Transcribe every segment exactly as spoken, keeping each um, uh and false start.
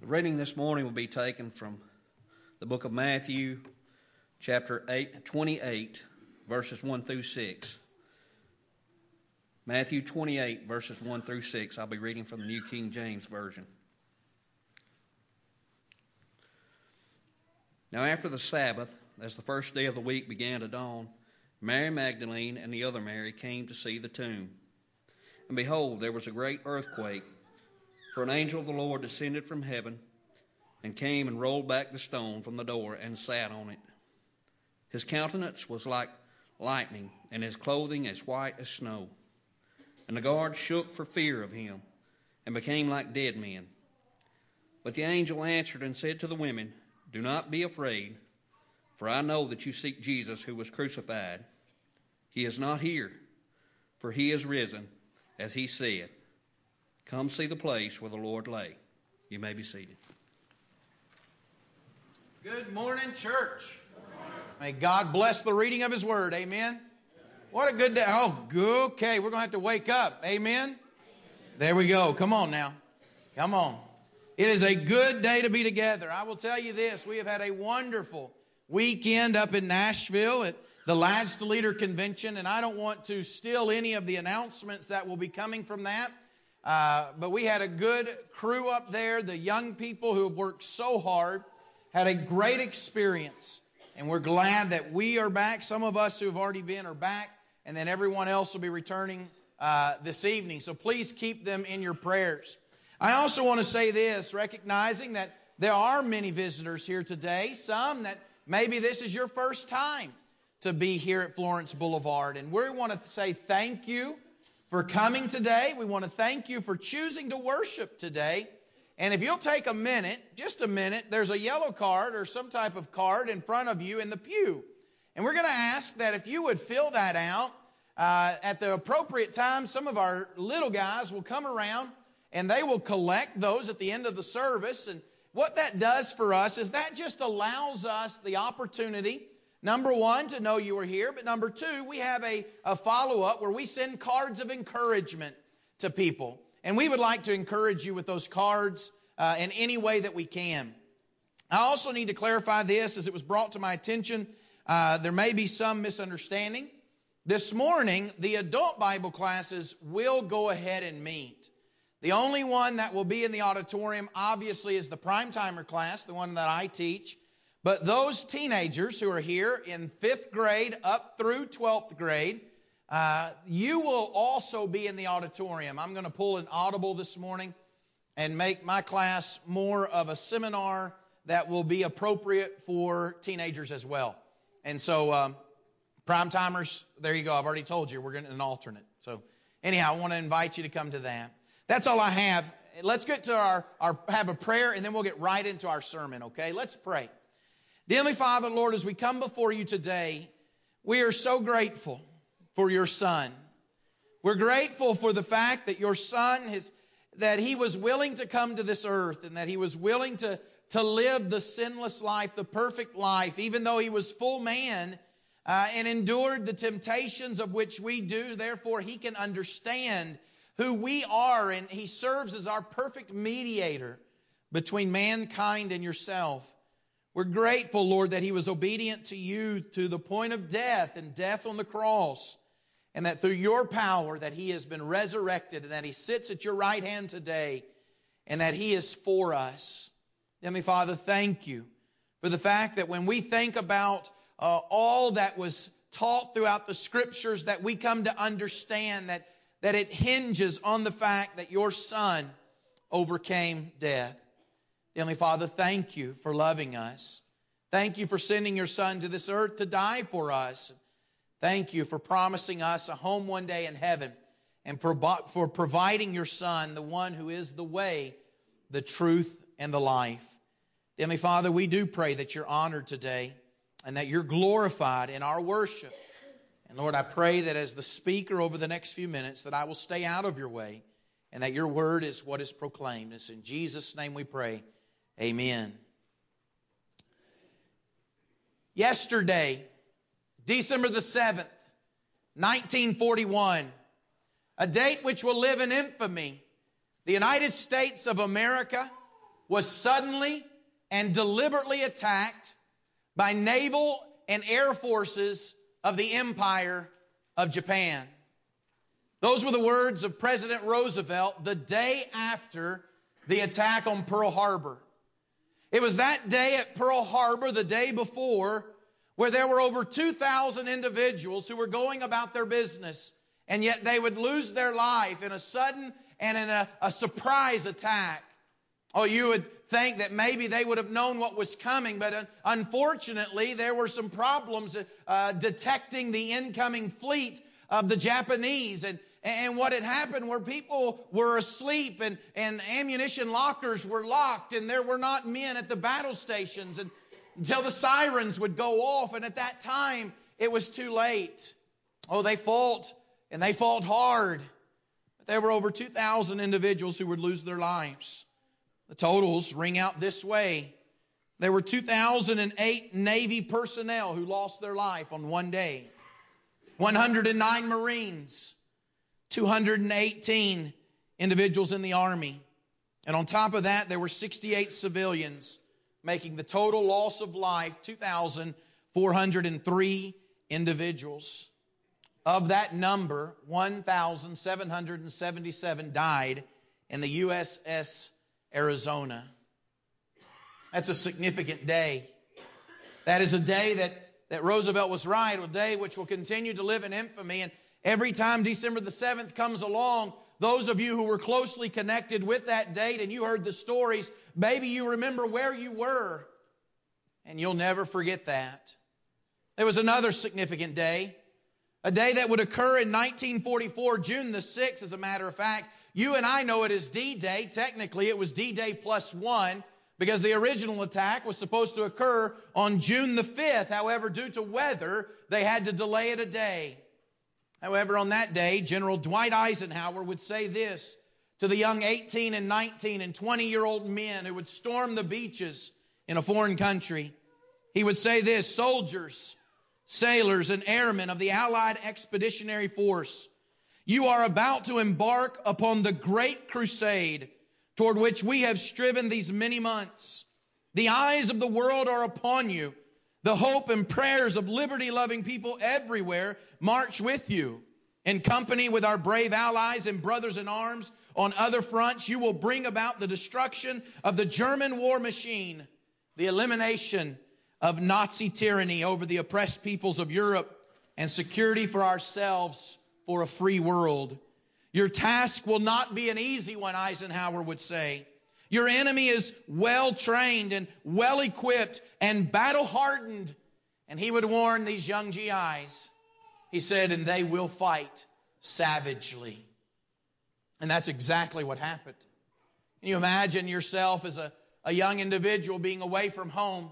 The reading this morning will be taken from the book of Matthew, chapter eight, twenty-eight, verses one through six. Matthew twenty-eight, verses one through six. I'll be reading from the New King James Version. Now after the Sabbath, as the first day of the week began to dawn, Mary Magdalene and the other Mary came to see the tomb. And behold, there was a great earthquake, for an angel of the Lord descended from heaven and came and rolled back the stone from the door and sat on it. His countenance was like lightning, and his clothing as white as snow. And the guards shook for fear of him and became like dead men. But the angel answered and said to the women, "Do not be afraid, for I know that you seek Jesus who was crucified. He is not here, for he is risen, as he said. Come see the place where the Lord lay." You may be seated. Good morning, church. Good morning. May God bless the reading of His Word. Amen. What a good day. Oh, good. Okay, we're going to have to wake up. Amen. Amen. There we go. Come on now. Come on. It is a good day to be together. I will tell you this. We have had a wonderful weekend up in Nashville at the Lads to Leader Convention, and I don't want to steal any of the announcements that will be coming from that. Uh, but we had a good crew up there. The young people who have worked so hard had a great experience. And we're glad that we are back. Some of us who have already been are back. And then everyone else will be returning uh, this evening. So please keep them in your prayers. I also want to say this, recognizing that there are many visitors here today. Some that maybe this is your first time to be here at Florence Boulevard. And we want to say thank you for coming today. We want to thank you for choosing to worship today. And if you'll take a minute, just a minute, there's a yellow card or some type of card in front of you in the pew. And we're going to ask that if you would fill that out uh, at the appropriate time. Some of our little guys will come around and they will collect those at the end of the service. And what that does for us is that just allows us the opportunity, number one, to know you are here. But number two, we have a, a follow-up where we send cards of encouragement to people. And we would like to encourage you with those cards uh, in any way that we can. I also need to clarify this as it was brought to my attention. Uh, there may be some misunderstanding. This morning, the adult Bible classes will go ahead and meet. The only one that will be in the auditorium, obviously, is the prime timer class, the one that I teach. But those teenagers who are here in fifth grade up through twelfth grade, uh, you will also be in the auditorium. I'm going to pull an audible this morning and make my class more of a seminar that will be appropriate for teenagers as well. And so, um, prime timers, there you go. I've already told you we're getting an alternate. So anyhow, I want to invite you to come to that. That's all I have. Let's get to our, our have a prayer, and then we'll get right into our sermon, okay? Let's pray. Dear Heavenly Father, Lord, as we come before you today, we are so grateful for your Son. We're grateful for the fact that your Son, has, that He was willing to come to this earth and that He was willing to, to live the sinless life, the perfect life, even though He was full man uh, and endured the temptations of which we do. Therefore, He can understand who we are, and He serves as our perfect mediator between mankind and yourself. We're grateful, Lord, that He was obedient to you to the point of death and death on the cross, and that through your power that He has been resurrected and that He sits at your right hand today and that He is for us. Heavenly Father, thank you for the fact that when we think about uh, all that was taught throughout the Scriptures, that we come to understand that, that it hinges on the fact that your Son overcame death. Heavenly Father, thank you for loving us. Thank you for sending your Son to this earth to die for us. Thank you for promising us a home one day in heaven and for, for providing your Son, the one who is the way, the truth, and the life. Heavenly Father, we do pray that you're honored today and that you're glorified in our worship. And Lord, I pray that as the speaker over the next few minutes that I will stay out of your way and that your word is what is proclaimed. It's in Jesus' name we pray. Amen. Yesterday, December the seventh, nineteen forty-one, a date which will live in infamy, the United States of America was suddenly and deliberately attacked by naval and air forces of the Empire of Japan. Those were the words of President Roosevelt the day after the attack on Pearl Harbor. It was that day at Pearl Harbor, the day before, where there were over two thousand individuals who were going about their business, and yet they would lose their life in a sudden and in a, a surprise attack. Oh, you would think that maybe they would have known what was coming, but uh, unfortunately there were some problems uh, detecting the incoming fleet of the Japanese. And, and what had happened were people were asleep and, and ammunition lockers were locked, and there were not men at the battle stations and, until the sirens would go off. And at that time, it was too late. Oh, they fought, and they fought hard. But there were over two thousand individuals who would lose their lives. The totals ring out this way. There were two thousand eight Navy personnel who lost their life on one day. one hundred nine Marines. two hundred eighteen individuals in the Army. And on top of that, there were sixty-eight civilians, making the total loss of life two thousand four hundred three individuals. Of that number, one thousand seven hundred seventy-seven died in the U S S Arizona. That's a significant day. That is a day that, that Roosevelt was right, a day which will continue to live in infamy. And every time December the seventh comes along, those of you who were closely connected with that date and you heard the stories, maybe you remember where you were, and you'll never forget that. There was another significant day, a day that would occur in nineteen forty-four, June the sixth, as a matter of fact. You and I know it as D-Day. Technically, it was D-Day plus one, because the original attack was supposed to occur on June the fifth. However, due to weather, they had to delay it a day. However, on that day, General Dwight Eisenhower would say this to the young eighteen and nineteen and twenty-year-old men who would storm the beaches in a foreign country. He would say this: soldiers, sailors, and airmen of the Allied Expeditionary Force, you are about to embark upon the great crusade toward which we have striven these many months. The eyes of the world are upon you. The hope and prayers of liberty-loving people everywhere march with you. In company with our brave allies and brothers in arms on other fronts, you will bring about the destruction of the German war machine, the elimination of Nazi tyranny over the oppressed peoples of Europe, and security for ourselves for a free world. Your task will not be an easy one, Eisenhower would say. Your enemy is well trained and well equipped and battle hardened. And he would warn these young G Is. He said, and they will fight savagely. And that's exactly what happened. Can you imagine yourself as a, a young individual being away from home?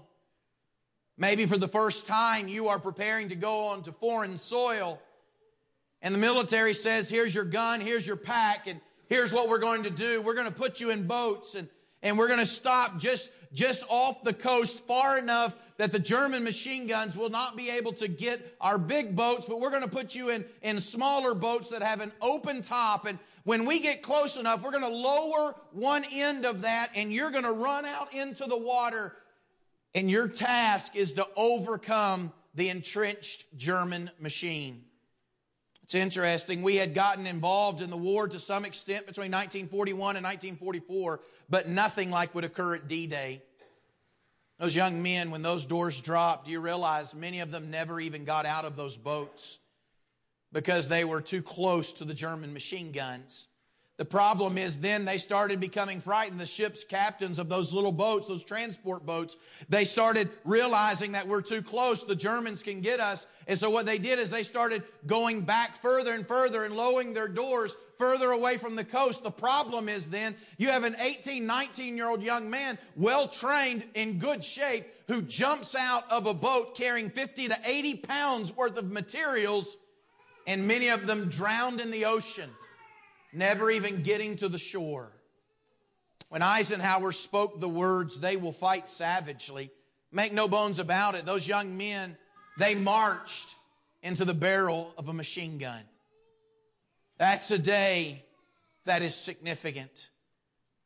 Maybe for the first time you are preparing to go onto foreign soil. And the military says, here's your gun, here's your pack, and here's what we're going to do. We're going to put you in boats, and, and we're going to stop just, just off the coast far enough that the German machine guns will not be able to get our big boats, but we're going to put you in, in smaller boats that have an open top. And when we get close enough, we're going to lower one end of that, and you're going to run out into the water. And your task is to overcome the entrenched German machine. It's interesting. We had gotten involved in the war to some extent between nineteen forty-one and nineteen forty-four, but nothing like would occur at D-Day. Those young men, when those doors dropped, you realize many of them never even got out of those boats because they were too close to the German machine guns. The problem is then they started becoming frightened. The ship's captains of those little boats, those transport boats, they started realizing that we're too close. The Germans can get us. And so what they did is they started going back further and further and lowering their doors further away from the coast. The problem is then you have an eighteen, nineteen-year-old young man, well-trained, in good shape, who jumps out of a boat carrying fifty to eighty pounds worth of materials, and many of them drowned in the ocean, never even getting to the shore. When Eisenhower spoke the words, they will fight savagely, make no bones about it, those young men, they marched into the barrel of a machine gun. That's a day that is significant.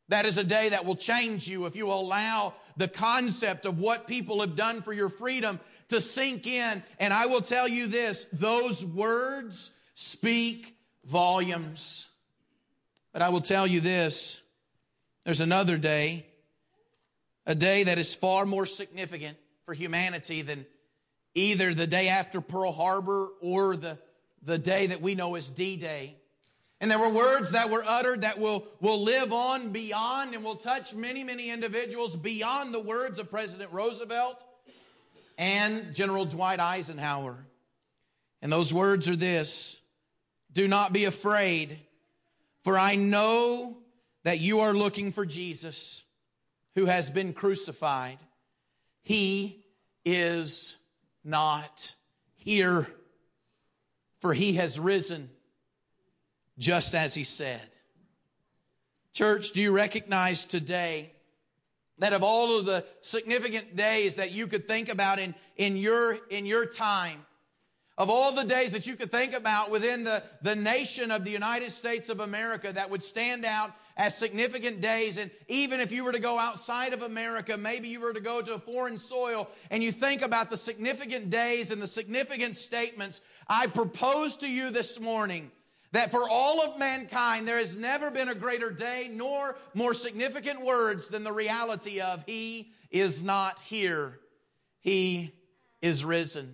That is a day that will change you if you allow the concept of what people have done for your freedom to sink in. And I will tell you this, those words speak volumes. But I will tell you this, there's another day, a day that is far more significant for humanity than either the day after Pearl Harbor or the, the day that we know as D-Day. And there were words that were uttered that will, will live on beyond and will touch many, many individuals beyond the words of President Roosevelt and General Dwight Eisenhower. And those words are this, do not be afraid, for I know that you are looking for Jesus who has been crucified. He is not here, for he has risen. Just as he said. Church, do you recognize today that of all of the significant days that you could think about in, in your, in your time, of all the days that you could think about within the, the nation of the United States of America that would stand out as significant days, and even if you were to go outside of America, maybe you were to go to a foreign soil, and you think about the significant days and the significant statements, I propose to you this morning that for all of mankind, there has never been a greater day nor more significant words than the reality of He is not here. He is risen.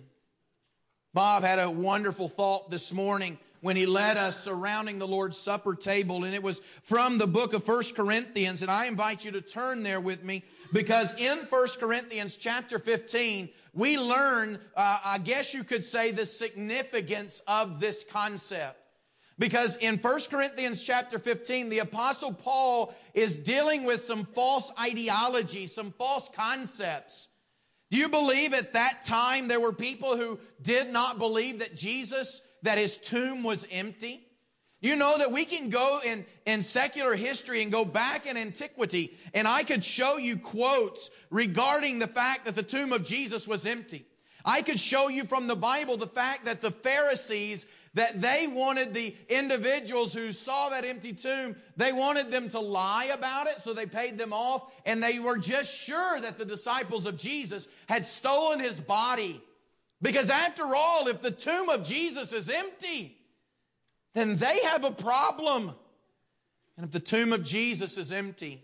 Bob had a wonderful thought this morning when he led us surrounding the Lord's Supper table, and it was from the book of First Corinthians, and I invite you to turn there with me, because in First Corinthians chapter fifteen, we learn, uh, I guess you could say, the significance of this concept. Because in First Corinthians chapter fifteen, the Apostle Paul is dealing with some false ideology, some false concepts. Do you believe at that time there were people who did not believe that Jesus, that His tomb was empty? You know that we can go in, in secular history and go back in antiquity, and I could show you quotes regarding the fact that the tomb of Jesus was empty. I could show you from the Bible the fact that the Pharisees, that they wanted the individuals who saw that empty tomb, they wanted them to lie about it, so they paid them off, and they were just sure that the disciples of Jesus had stolen His body. Because after all, if the tomb of Jesus is empty, then they have a problem. And if the tomb of Jesus is empty,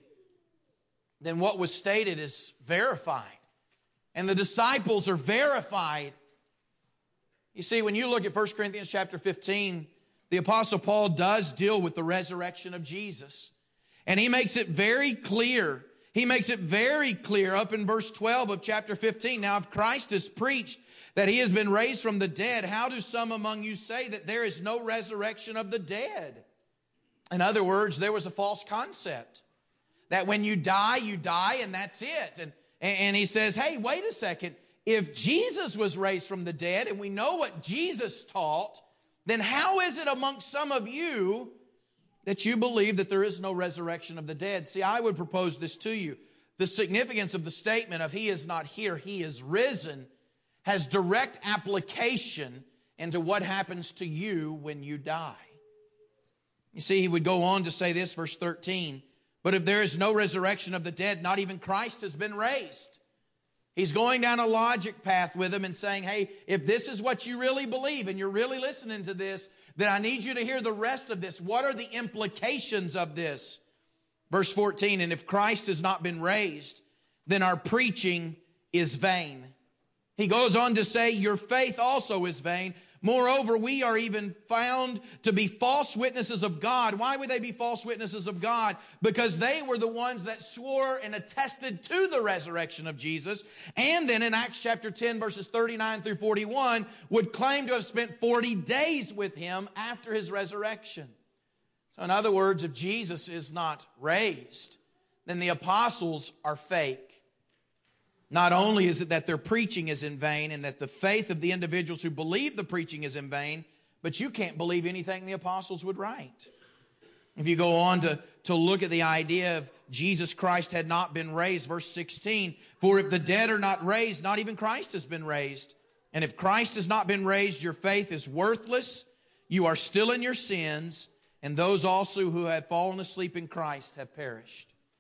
then what was stated is verified. And the disciples are verified. You see, when you look at First Corinthians chapter fifteen, the Apostle Paul does deal with the resurrection of Jesus. And he makes it very clear. He makes it very clear up in verse twelve of chapter fifteen. Now, if Christ is preached that He has been raised from the dead, how do some among you say that there is no resurrection of the dead? In other words, there was a false concept that when you die, you die and that's it. And And he says, hey, wait a second. If Jesus was raised from the dead and we know what Jesus taught, then how is it amongst some of you that you believe that there is no resurrection of the dead? See, I would propose this to you. The significance of the statement of He is not here, He is risen, has direct application into what happens to you when you die. You see, he would go on to say this, verse thirteen. But if there is no resurrection of the dead, not even Christ has been raised. He's going down a logic path with them and saying, hey, if this is what you really believe and you're really listening to this, then I need you to hear the rest of this. What are the implications of this? Verse fourteen, and if Christ has not been raised, then our preaching is vain. He goes on to say, your faith also is vain. Moreover, we are even found to be false witnesses of God. Why would they be false witnesses of God? Because they were the ones that swore and attested to the resurrection of Jesus. And then in Acts chapter ten, verses thirty-nine through forty-one, would claim to have spent forty days with Him after His resurrection. So in other words, if Jesus is not raised, then the apostles are fake. Not only is it that their preaching is in vain and that the faith of the individuals who believe the preaching is in vain, but you can't believe anything the apostles would write. If you go on to, to look at the idea of Jesus Christ had not been raised, verse sixteen, for if the dead are not raised, not even Christ has been raised. And if Christ has not been raised, your faith is worthless. You are still in your sins, and those also who have fallen asleep in Christ have perished.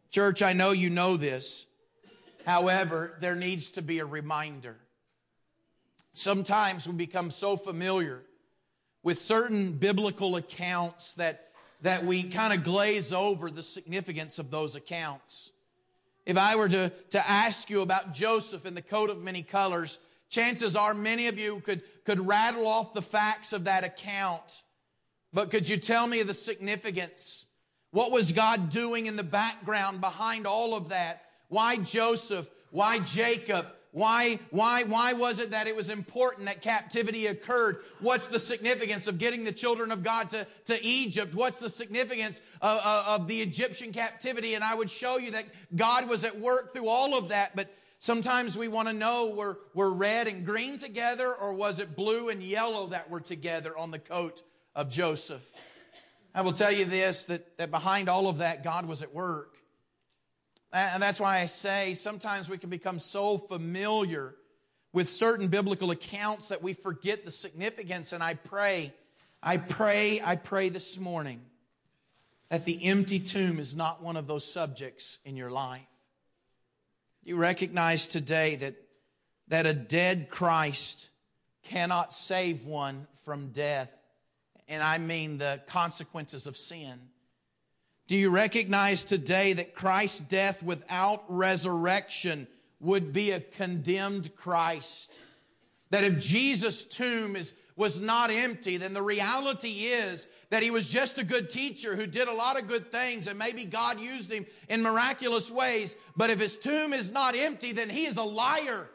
Church, I know you know this. However, there needs to be a reminder. Sometimes we become so familiar with certain biblical accounts that, that we kind of glaze over the significance of those accounts. If I were to, to ask you about Joseph and the coat of many colors, chances are many of you could, could rattle off the facts of that account. But could you tell me the significance? What was God doing in the background behind all of that? Why Joseph? Why Jacob? Why, why, why was it that it was important that captivity occurred? What's the significance of getting the children of God to, to Egypt? What's the significance of, of, of the Egyptian captivity? And I would show you that God was at work through all of that. But sometimes we want to know, were, were red and green together, or was it blue and yellow that were together on the coat of Joseph? I will tell you this, that, that behind all of that, God was at work. And that's why I say sometimes we can become so familiar with certain biblical accounts that we forget the significance. And I pray, I pray, I pray this morning that the empty tomb is not one of those subjects in your life. You recognize today that, that a dead Christ cannot save one from death. And I mean the consequences of sin. Do you recognize today that Christ's death without resurrection would be a condemned Christ? That if Jesus' tomb is, was not empty, then the reality is that he was just a good teacher who did a lot of good things, and maybe God used him in miraculous ways. But if his tomb is not empty, then he is a liar.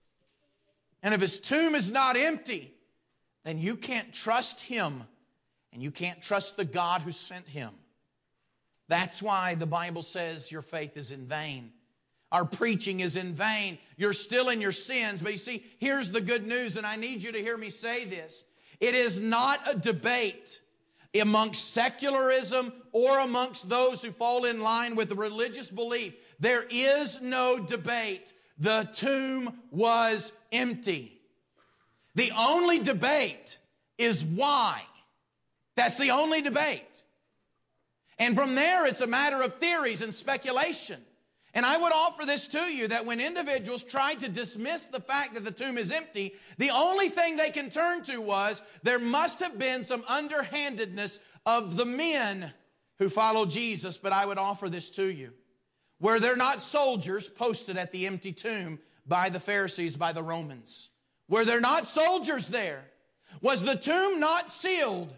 And if his tomb is not empty, then you can't trust him, and you can't trust the God who sent him. That's why the Bible says your faith is in vain. Our preaching is in vain. You're still in your sins. But you see, here's the good news, and I need you to hear me say this. It is not a debate amongst secularism or amongst those who fall in line with the religious belief. There is no debate. The tomb was empty. The only debate is why. That's the only debate. And from there, it's a matter of theories and speculation. And I would offer this to you, that when individuals tried to dismiss the fact that the tomb is empty, the only thing they can turn to was there must have been some underhandedness of the men who followed Jesus. But I would offer this to you. Were there not soldiers posted at the empty tomb by the Pharisees, by the Romans? Were there not soldiers there? Was the tomb not sealed?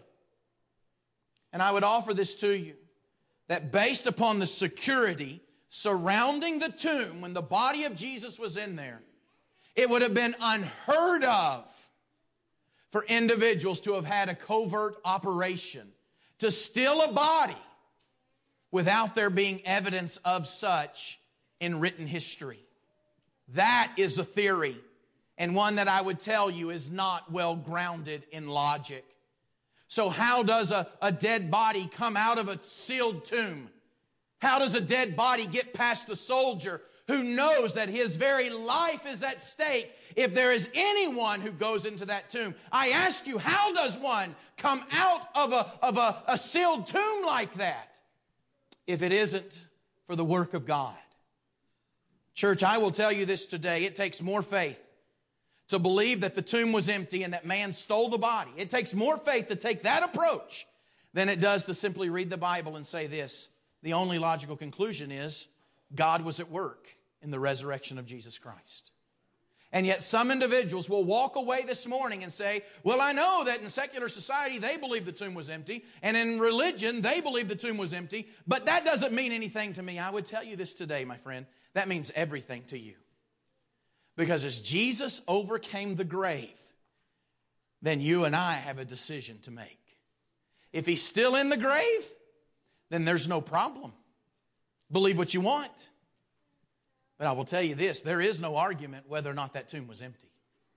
And I would offer this to you, that based upon the security surrounding the tomb when the body of Jesus was in there, it would have been unheard of for individuals to have had a covert operation to steal a body without there being evidence of such in written history. That is a theory, and one that I would tell you is not well grounded in logic. So how does a, a dead body come out of a sealed tomb? How does a dead body get past a soldier who knows that his very life is at stake if there is anyone who goes into that tomb? I ask you, how does one come out of a, of a, a sealed tomb like that if it isn't for the work of God? Church, I will tell you this today. It takes more faith to believe that the tomb was empty and that man stole the body. It takes more faith to take that approach than it does to simply read the Bible and say this. The only logical conclusion is God was at work in the resurrection of Jesus Christ. And yet some individuals will walk away this morning and say, well, I know that in secular society they believe the tomb was empty, and in religion they believe the tomb was empty, but that doesn't mean anything to me. I would tell you this today, my friend. That means everything to you. Because as Jesus overcame the grave, then you and I have a decision to make. If he's still in the grave, then there's no problem. Believe what you want. But I will tell you this, there is no argument whether or not that tomb was empty.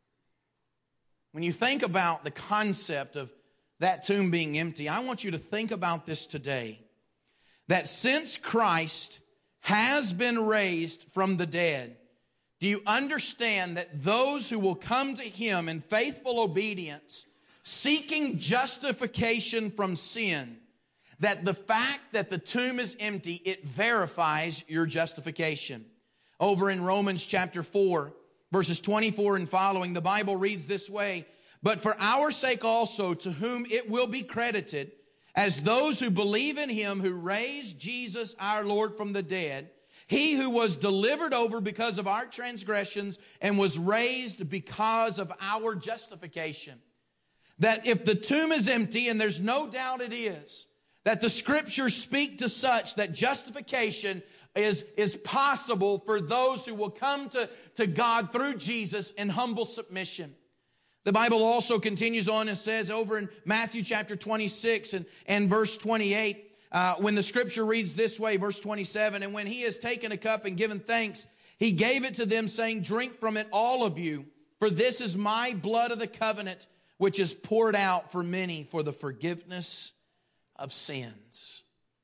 When you think about the concept of that tomb being empty, I want you to think about this today. That since Christ has been raised from the dead, do you understand that those who will come to him in faithful obedience, seeking justification from sin, that the fact that the tomb is empty, it verifies your justification. Over in Romans chapter four, verses twenty-four and following, the Bible reads this way, "But for our sake also, to whom it will be credited, as those who believe in Him who raised Jesus our Lord from the dead, He who was delivered over because of our transgressions and was raised because of our justification." That if the tomb is empty, and there's no doubt it is, that the Scriptures speak to such that justification is, is possible for those who will come to, to God through Jesus in humble submission. The Bible also continues on and says over in Matthew chapter twenty-six and, and verse twenty-eight, uh, when the Scripture reads this way, verse twenty-seven, "And when He has taken a cup and given thanks, He gave it to them, saying, 'Drink from it, all of you, for this is my blood of the covenant, which is poured out for many for the forgiveness of sins.'"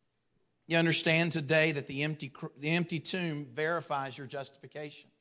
You understand today that the empty, the empty tomb verifies your justification.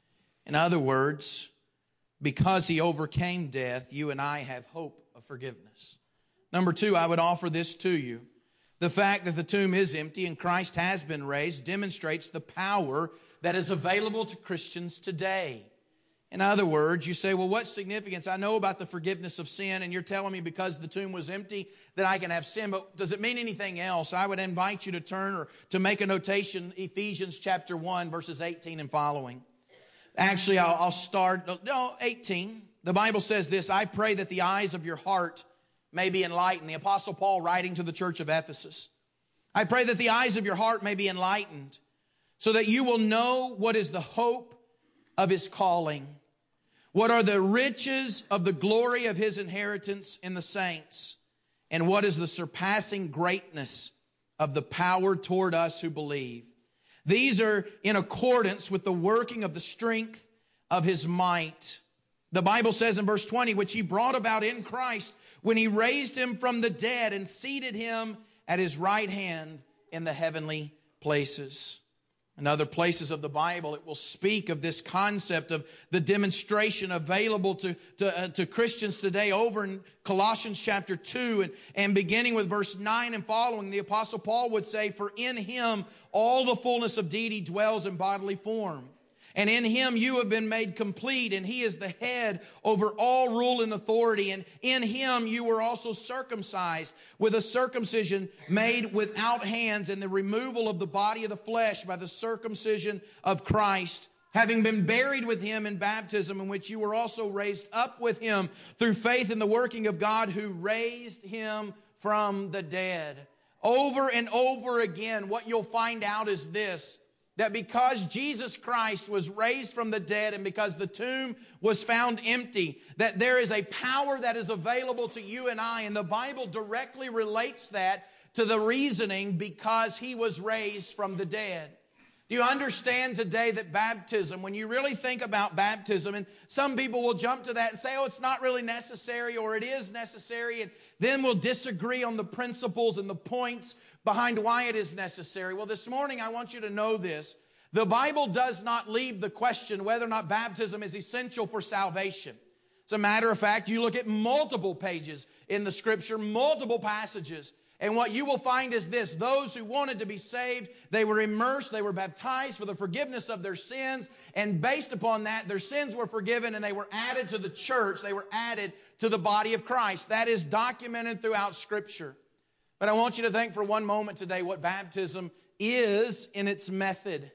In other words, because He overcame death, you and I have hope of forgiveness. Number two, I would offer this to you. The fact that the tomb is empty and Christ has been raised demonstrates the power that is available to Christians today. In other words, you say, well, what significance? I know about the forgiveness of sin, and you're telling me because the tomb was empty that I can have sin, but does it mean anything else? I would invite you to turn or to make a notation, Ephesians chapter one, verses eighteen and following. Actually, I'll, I'll start, no, eighteen. The Bible says this, "I pray that the eyes of your heart may be enlightened." The Apostle Paul writing to the church of Ephesus. "I pray that the eyes of your heart may be enlightened, so that you will know what is the hope of His calling, what are the riches of the glory of His inheritance in the saints, and what is the surpassing greatness of the power toward us who believe. These are in accordance with the working of the strength of His might." The Bible says in verse twenty, "Which He brought about in Christ when He raised Him from the dead and seated Him at His right hand in the heavenly places." In other places of the Bible, it will speak of this concept of the demonstration available to, to, uh, to Christians today over in Colossians chapter two and, and beginning with verse nine and following, the Apostle Paul would say, "For in Him all the fullness of deity dwells in bodily form. And in Him you have been made complete, and He is the head over all rule and authority. And in Him you were also circumcised with a circumcision made without hands, and the removal of the body of the flesh by the circumcision of Christ, having been buried with Him in baptism, in which you were also raised up with Him through faith in the working of God who raised Him from the dead." Over and over again, what you'll find out is this, that because Jesus Christ was raised from the dead and because the tomb was found empty, that there is a power that is available to you and I. And the Bible directly relates that to the reasoning because He was raised from the dead. Do you understand today that baptism, when you really think about baptism, and some people will jump to that and say, oh, it's not really necessary, or it is necessary, and then we'll disagree on the principles and the points behind why it is necessary. Well, this morning I want you to know this. The Bible does not leave the question whether or not baptism is essential for salvation. As a matter of fact, you look at multiple pages in the Scripture, multiple passages, and what you will find is this: those who wanted to be saved, they were immersed, they were baptized for the forgiveness of their sins, and based upon that, their sins were forgiven and they were added to the church, they were added to the body of Christ. That is documented throughout Scripture. But I want you to think for one moment today what baptism is in its method.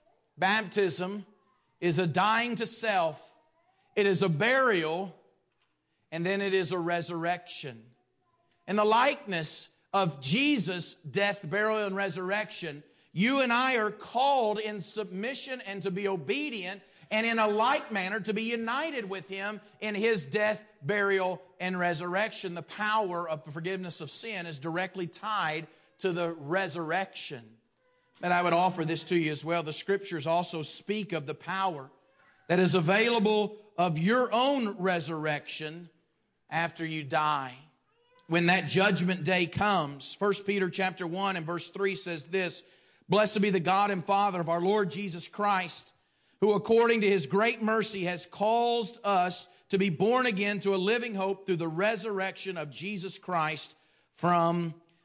Baptism is a dying to self, it is a burial, and then it is a resurrection. In the likeness of Jesus' death, burial, and resurrection, you and I are called in submission and to be obedient, and in a like manner to be united with Him in His death, burial, and resurrection. The power of the forgiveness of sin is directly tied to the resurrection. And I would offer this to you as well. The Scriptures also speak of the power that is available of your own resurrection after you die. When that judgment day comes, First Peter chapter one and verse three says this: "Blessed be the God and Father of our Lord Jesus Christ, who according to His great mercy has caused us to be born again to a living hope through the resurrection of Jesus Christ from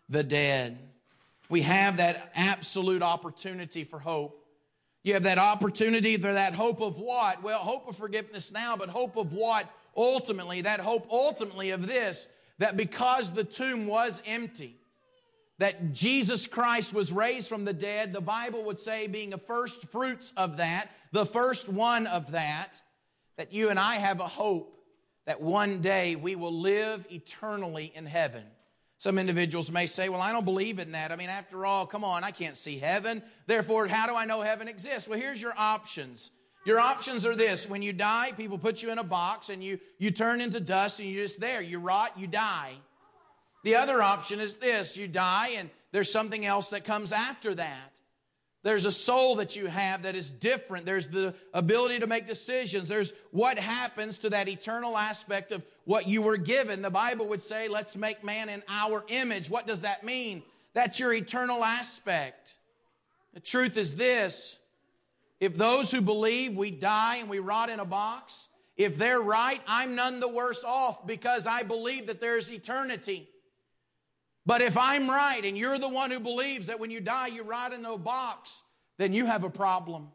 the dead. We have that absolute opportunity for hope. You have that opportunity for that hope of what? Well, hope of forgiveness now, but hope of what? Ultimately, that hope ultimately of this, that because the tomb was empty, that Jesus Christ was raised from the dead, the Bible would say, being a first fruits of that, the first one of that, that you and I have a hope that one day we will live eternally in heaven. Some individuals may say, well, I don't believe in that. I mean, after all, come on, I can't see heaven. Therefore, how do I know heaven exists? Well, here's your options. Your options are this. When you die, people put you in a box and you, you turn into dust and you're just there. You rot, you die. The other option is this. You die and there's something else that comes after that. There's a soul that you have that is different. There's the ability to make decisions. There's what happens to that eternal aspect of what you were given. The Bible would say, let's make man in our image. What does that mean? That's your eternal aspect. The truth is this. If those who believe we die and we rot in a box, if they're right, I'm none the worse off because I believe that there's eternity. But if I'm right and you're the one who believes that when you die you rot in a box, then you have a problem.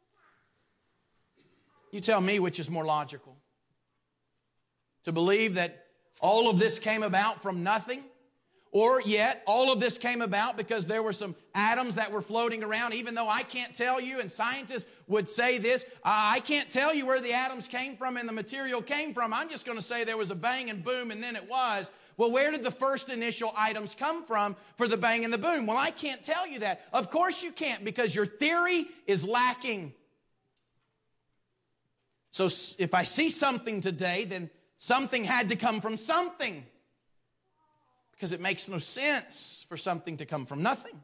You tell me which is more logical. To believe that all of this came about from nothing, or yet all of this came about because there were some atoms that were floating around, even though I can't tell you, and scientists would say this, I can't tell you where the atoms came from and the material came from. I'm just going to say there was a bang and boom and then it was. Well, where did the first initial items come from for the bang and the boom? Well, I can't tell you that. Of course you can't, because your theory is lacking. So if I see something today, then something had to come from something. Because it makes no sense for something to come from nothing.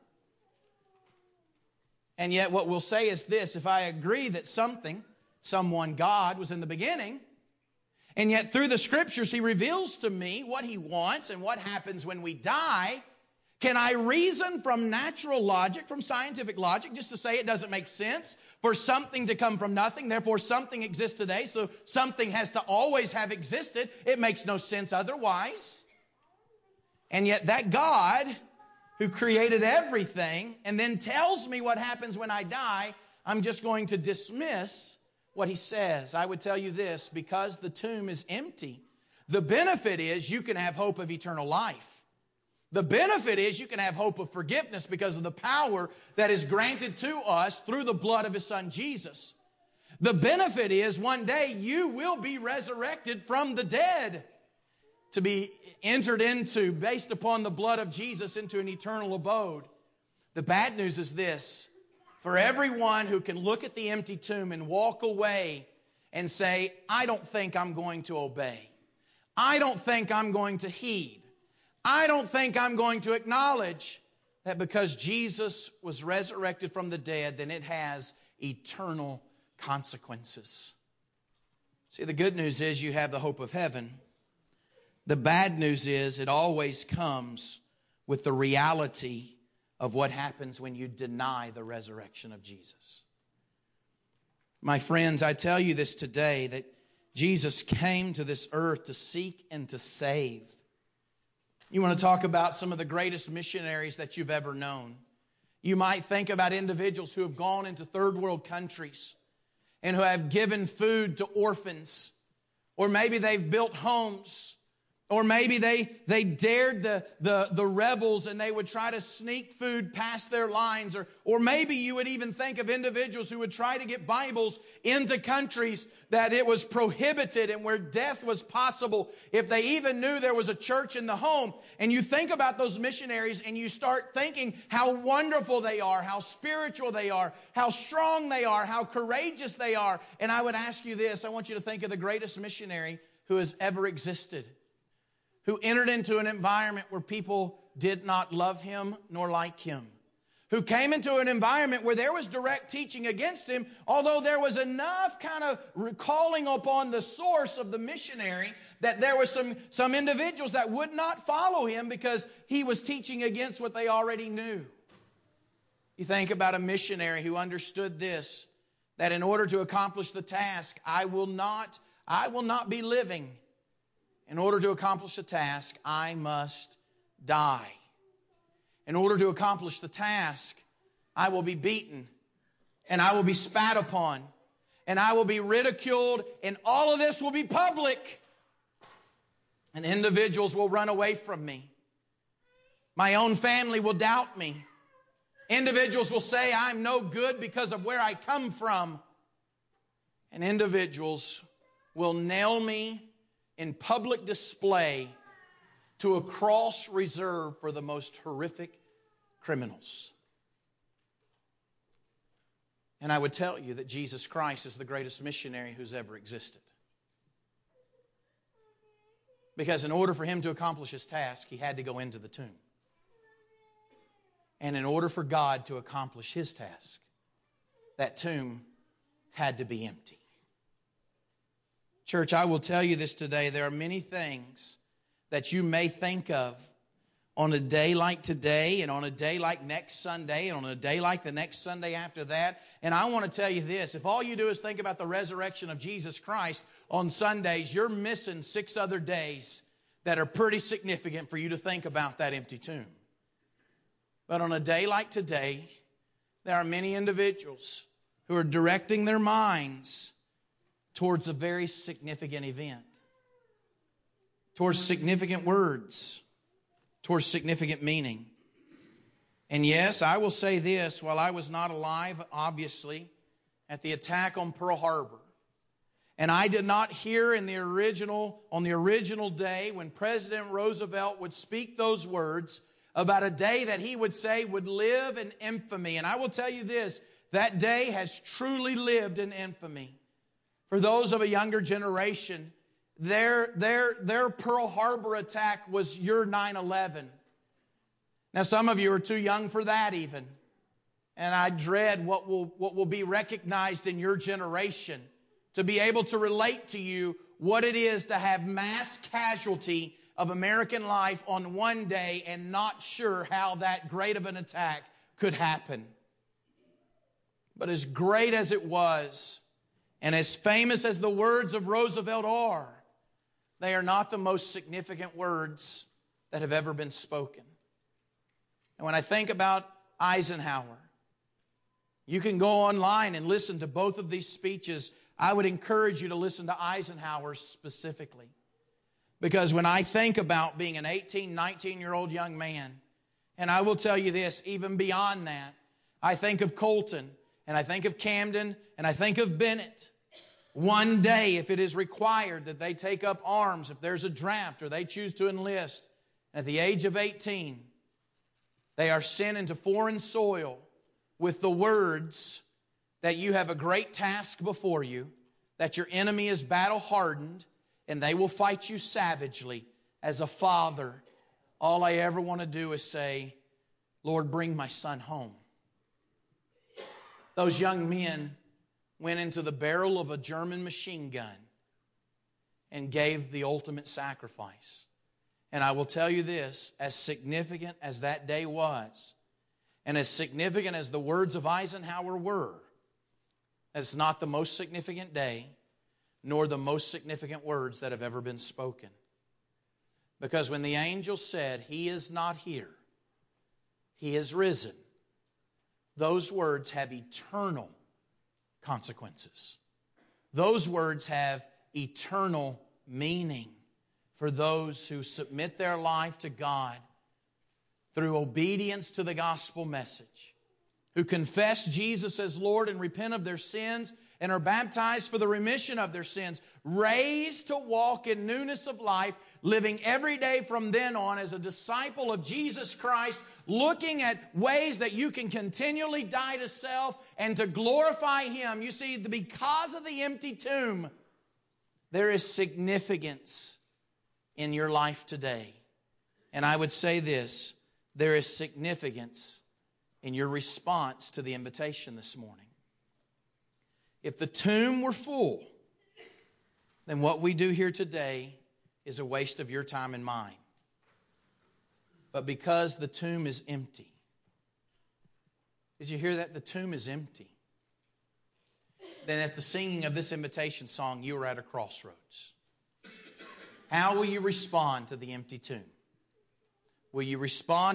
And yet what we'll say is this: if I agree that something, someone, God, was in the beginning, and yet through the Scriptures He reveals to me what He wants and what happens when we die, can I reason from natural logic, from scientific logic, just to say it doesn't make sense for something to come from nothing, therefore something exists today, so something has to always have existed? It makes no sense otherwise. And yet that God who created everything and then tells me what happens when I die, I'm just going to dismiss what He says. I would tell you this: because the tomb is empty, the benefit is you can have hope of eternal life. The benefit is you can have hope of forgiveness because of the power that is granted to us through the blood of His Son Jesus. The benefit is one day you will be resurrected from the dead, to be entered into, based upon the blood of Jesus, into an eternal abode. The bad news is this: for everyone who can look at the empty tomb and walk away and say, I don't think I'm going to obey. I don't think I'm going to heed. I don't think I'm going to acknowledge that because Jesus was resurrected from the dead, then it has eternal consequences. See, the good news is you have the hope of heaven. The bad news is it always comes with the reality of what happens when you deny the resurrection of Jesus. My friends, I tell you this today, that Jesus came to this earth to seek and to save. You want to talk about some of the greatest missionaries that you've ever known. You might think about individuals who have gone into third world countries and who have given food to orphans, or maybe they've built homes. Or maybe they, they dared the, the, the rebels and they would try to sneak food past their lines. Or, or maybe you would even think of individuals who would try to get Bibles into countries that it was prohibited and where death was possible if they even knew there was a church in the home. And you think about those missionaries and you start thinking how wonderful they are, how spiritual they are, how strong they are, how courageous they are. And I would ask you this: I want you to think of the greatest missionary who has ever existed, who entered into an environment where people did not love him nor like him, who came into an environment where there was direct teaching against him, although there was enough kind of recalling upon the source of the missionary that there were some, some individuals that would not follow him because he was teaching against what they already knew. You think about a missionary who understood this, that in order to accomplish the task, I will not, I will not be living. In order to accomplish the task, I must die. In order to accomplish the task, I will be beaten, and I will be spat upon, and I will be ridiculed, and all of this will be public. And individuals will run away from me. My own family will doubt me. Individuals will say I'm no good because of where I come from. And individuals will nail me in public display to a cross reserved for the most horrific criminals. And I would tell you that Jesus Christ is the greatest missionary who's ever existed. Because in order for him to accomplish his task, he had to go into the tomb. And in order for God to accomplish his task, that tomb had to be empty. Church, I will tell you this today. There are many things that you may think of on a day like today, and on a day like next Sunday, and on a day like the next Sunday after that. And I want to tell you this. If all you do is think about the resurrection of Jesus Christ on Sundays, you're missing six other days that are pretty significant for you to think about that empty tomb. But on a day like today, there are many individuals who are directing their minds towards a very significant event, towards significant words, towards significant meaning. And yes, I will say this, while I was not alive, obviously, at the attack on Pearl Harbor, and I did not hear in the original, on the original day when President Roosevelt would speak those words about a day that he would say would live in infamy. And I will tell you this, that day has truly lived in infamy. For those of a younger generation, their, their, their Pearl Harbor attack was your nine eleven. Now some of you are too young for that even. And I dread what will, what will be recognized in your generation to be able to relate to you what it is to have mass casualty of American life on one day and not sure how that great of an attack could happen. But as great as it was, and as famous as the words of Roosevelt are, they are not the most significant words that have ever been spoken. And when I think about Eisenhower, you can go online and listen to both of these speeches. I would encourage you to listen to Eisenhower specifically. Because when I think about being an eighteen, nineteen-year-old young man, and I will tell you this, even beyond that, I think of Colton, and I think of Camden, and I think of Bennett. One day, if it is required that they take up arms, if there's a draft or they choose to enlist, at the age of eighteen, they are sent into foreign soil with the words that you have a great task before you, that your enemy is battle-hardened, and they will fight you savagely. As a father, all I ever want to do is say, Lord, bring my son home. Those young men went into the barrel of a German machine gun and gave the ultimate sacrifice. And I will tell you this, as significant as that day was, and as significant as the words of Eisenhower were, it's not the most significant day, nor the most significant words that have ever been spoken. Because when the angel said, He is not here, He is risen, those words have eternal consequences. Those words have eternal meaning for those who submit their life to God through obedience to the gospel message, who confess Jesus as Lord and repent of their sins and are baptized for the remission of their sins, raised to walk in newness of life, living every day from then on as a disciple of Jesus Christ, looking at ways that you can continually die to self and to glorify Him. You see, because of the empty tomb, there is significance in your life today. And I would say this, there is significance in your response to the invitation this morning. If the tomb were full, then what we do here today is a waste of your time and mine. But because the tomb is empty, did you hear that? The tomb is empty. Then at the singing of this invitation song, you are at a crossroads. How will you respond to the empty tomb? Will you respond in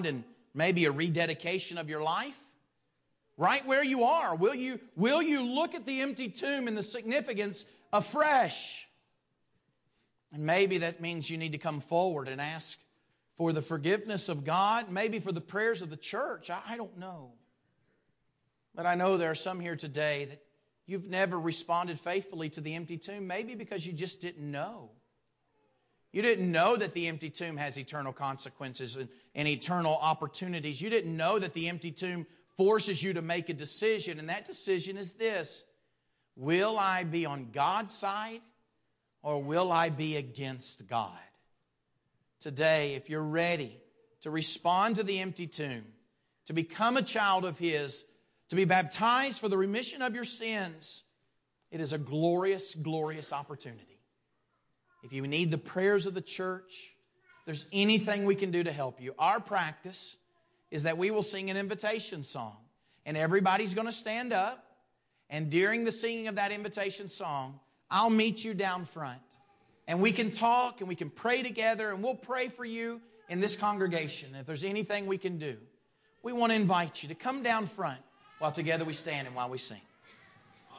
maybe a rededication of your life. Right where you are, will you, will you look at the empty tomb and the significance afresh? And maybe that means you need to come forward and ask for the forgiveness of God, maybe for the prayers of the church. I, I don't know. But I know there are some here today that you've never responded faithfully to the empty tomb, maybe because you just didn't know. You didn't know that the empty tomb has eternal consequences and, and eternal opportunities. You didn't know that the empty tomb forces you to make a decision, and that decision is this: will I be on God's side or will I be against God? Today, if you're ready to respond to the empty tomb, to become a child of His, to be baptized for the remission of your sins, it is a glorious, glorious opportunity. If you need the prayers of the church, if there's anything we can do to help you, our practice is that we will sing an invitation song. And everybody's going to stand up. And during the singing of that invitation song, I'll meet you down front. And we can talk and we can pray together. And we'll pray for you in this congregation. If there's anything we can do, we want to invite you to come down front while together we stand and while we sing.